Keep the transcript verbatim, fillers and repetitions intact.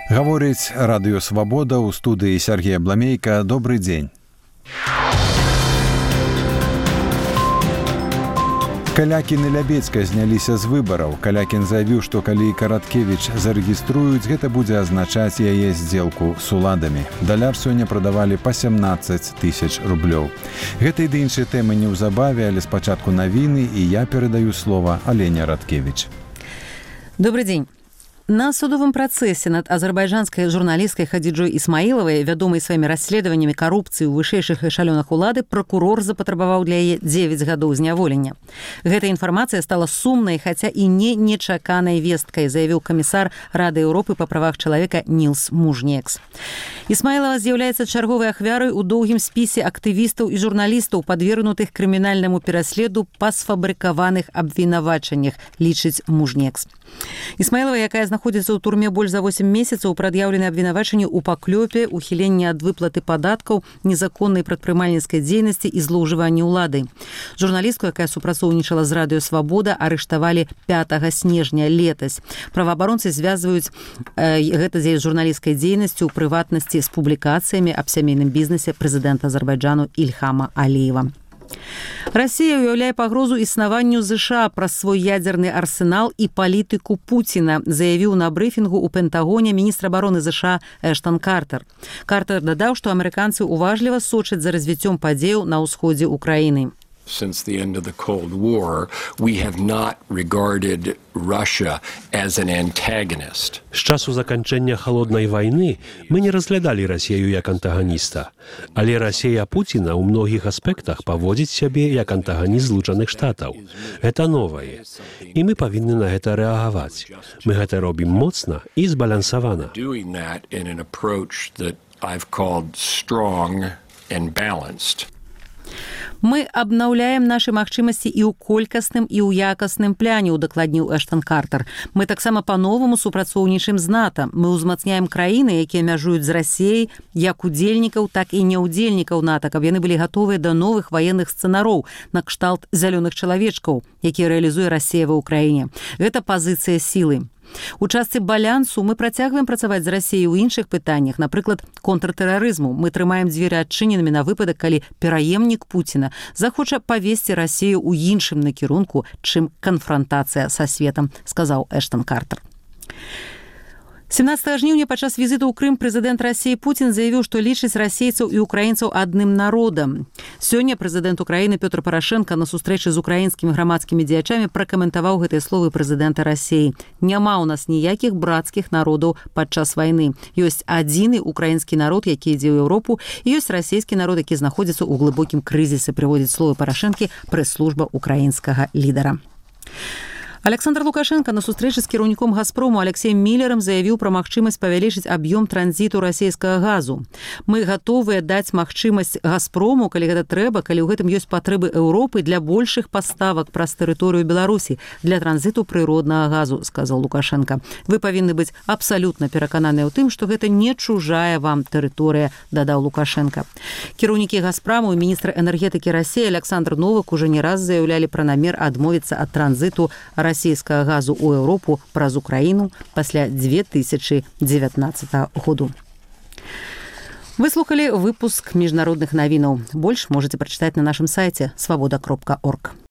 Гаворыць радыё «Свабода», у студыі Сергей Абламейка. Добрый дзень. Калякін і Лябедзька зняліся з выбараў. Калякін заявіў, што калі Караткевіч зарэгіструюць, гэта будзе азначаць яе здзелку з уладамі. Даляр сёння прадавалі па сямнаццаць тысяч рублёў. Гэта і ды іншыя тэмы неўзабаве, але спачатку навіны, і я перадаю слова Алене Радкевіч. Добрый дзень. На судовым працэсе над азербайджанскай журналісткай Хадзіджой Ісмаілавай, вядомай сваімі расследаваннямі карупцыі ў вышэйшых эшалёнах улады, пракурор запатрабаваў для яе дзевяць гадоў зняволення. Гэта інфармацыя стала сумнай, хаця і не нечаканай весткай, заявіў камісар Рады Еўропы па правах чалавека Нілс Мужнекс. Ісмаілава з'яўляецца чарговай ахвярай у доўгім спісе актывістаў і журналістаў, падвергнутых крымінальнаму пераследу па сфабрыкаваных абвінавачаннях, лічыць Мужнекс. Ісмаілава, якая знаходзіцца ў турме больш за восем месяцаў, прад'яўлены абвінавачанні ў паклёпе, ухіленні ад выплаты падаткаў, незаконнай прадпрымальніцкай дзейнасці і злоўжыванні ўладай. Журналістку, якая супрацоўнічала з радыё «Свабода», арыштавалі пятага снежня летась. Праваабаронцы звязваюць э, гэта з яе журналісцкай дзейнасцю, у прыватнасці з публікацыямі аб сямейным бізнесе прэзідэнта Азербайджану Ільхама Аліева. Расія ўяўляе пагрозу існаванню ЗША праз свой ядзерны арсенал і палітыку Пуціна, заявіў на брыфінгу ў Пентагоне міністр абароны ЗША Эштан Картер. Картер дадаў, што амерыканцы уважліва сочаць за развіццём падзеяў на ўсходзе ўкраіны. Since the end of the Cold War, we have not regarded Russia as an antagonist. З часу заканчэння халоднай вайны мы не разглядалі Расію як антаганіста, але Расія Пуціна ў многіх аспектах паводзіць сябе як антаганіст Злучаных Штатаў. Гэта новае, і мы павінны на гэта рэагаваць. Мы гэта робім моцна і збалансавана. Doing that in an approach that I've called strong and balanced. Мы абнаўляем нашы магчымасці і ў колькасным, і ў якасным пляне, удакладніў Эштан Картер. Мы таксама па-новаму супрацоўнічаем з НАТО. Мы ўзмацняем краіны, якія мяжуюць з Расіяй, як удзельнікаў, так і няўдзельнікаў НАТО, каб яны былі гатовыя да новых ваенных сцэнароў на кшталт зялёных чалавечкаў, якія рэалізуе Расія ва ўкраіне. Гэта пазіцыя сілы. У частцы балансу мы працягваем працаваць з Расіяй у іншых пытаннях, напрыклад, контртэрарызму. Мы трымаем дзверы адчыненымі на выпадак, калі пераемнік Пуціна захоча павесці Расію ў іншым накірунку, чым канфрантацыя са светам, сказаў Эштан Картер. семнаццатага жніўня падчас візіту ў Крым прэзідэнт Расіі Пуцін заявіў, што лічыць расейцаў і украінцаў адным народам. Сёння прэзідэнт Украіны Пётр Парашенка на сустрэчы з украінскімі грамадскімі дзеячамі пракаментаваў гэтыя словы прэзідэнта Расіі. Няма ў нас ніякіх брацкіх народаў падчас вайны. Ёсць адзіны украінскі народ, які ідзе ў Еўропу, і ёсць расійскі народ, які знаходзіцца ў глыбокім крызісе, прыводзіць словы Парашэнкі прэс-служба украінскага лідара. Александр Лукашенко на сустрэчы з кіраўніком «Газпрому» Алексеем Міллерам заявіў пра магчымасць павялічыць аб'ём транзіту расійскага газу. Мы гатовыя даць магчымасць «Газпрому», калі гэта трэба, калі ў гэтым ёсць патрэбы Еўропы для большых паставак праз тэрыторыю Беларусі для транзіту прыроднага газу, сказаў Лукашенко. Вы павінны быць абсалютна перакананыя ў тым, што гэта не чужая вам тэрыторыя, дадаў Лукашенко. Кіраўнікі «Газпраму» і міністр энергетыкі Расіі Александр Новак уже не раз заяўлялі пра намер адмовіцца ад транзіту расійскага газу ў Еўропу праз Украіну пасля дзве тысячы дзевятнаццатага году. Вы слухалі выпуск міжнародных навінаў. Больш можаце прачытаць на нашым сайце свабода кропка орг.